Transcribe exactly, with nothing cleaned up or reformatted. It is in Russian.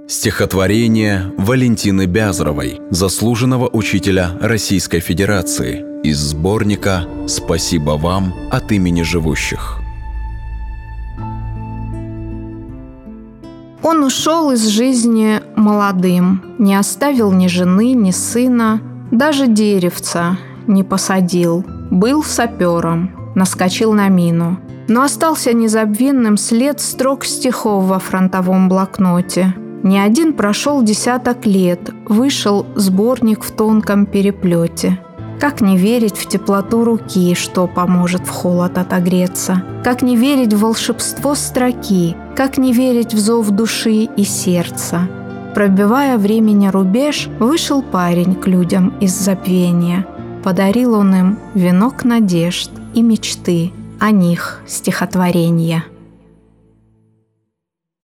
Стихотворение Валентины Бязаровой, заслуженного учителя Российской Федерации, из сборника «Спасибо вам от имени живущих». Он ушел из жизни молодым, не оставил ни жены, ни сына, даже деревца не посадил. Был сапером, наскочил на мину. Но остался незабвенным след строк стихов во фронтовом блокноте. Не один прошел десяток лет, вышел сборник в тонком переплете. Как не верить в теплоту руки, что поможет в холод отогреться? Как не верить в волшебство строки? Как не верить в зов души и сердца? Пробивая времени рубеж, вышел парень к людям из забвения. Подарил он им венок надежд и мечты, о них стихотворения.